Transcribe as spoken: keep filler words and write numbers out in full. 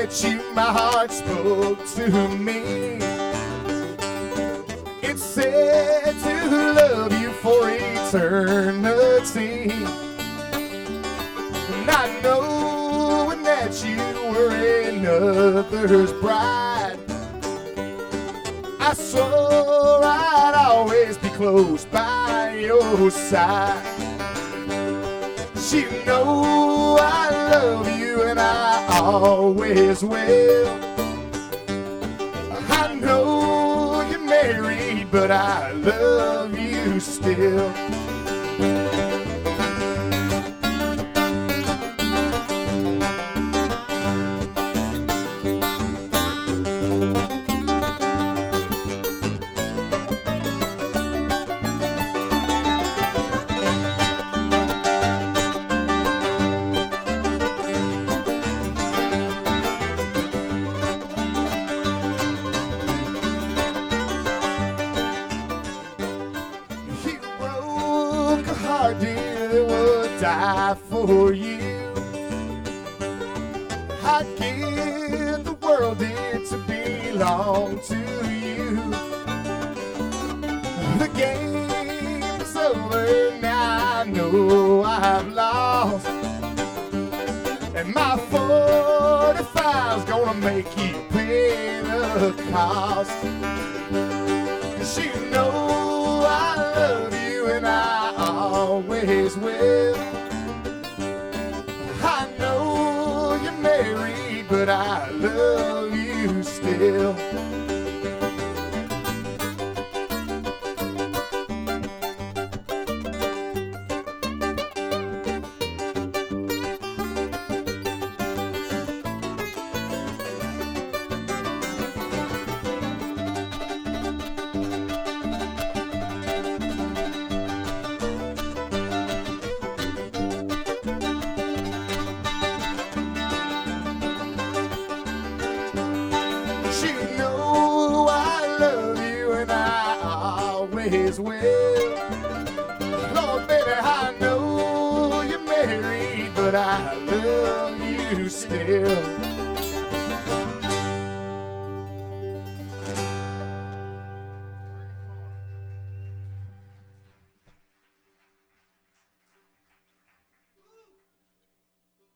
met you, my heart spoke to me. It said to love you for eternity. Not knowing that you were another's bride, I swore I'd always be close by your side. You know I love you and I always will. I know you're married, but I love you still. Dear, would die for you. I'd give the world, dear, to belong to you. The game's over now, I know I've lost, and my forty-five's gonna make you pay the cost. 'Cause you know I love you and I always will. I know you're married, but I love you still. You know I love you and I always will. Lord, baby, I know you're married, but I love you still.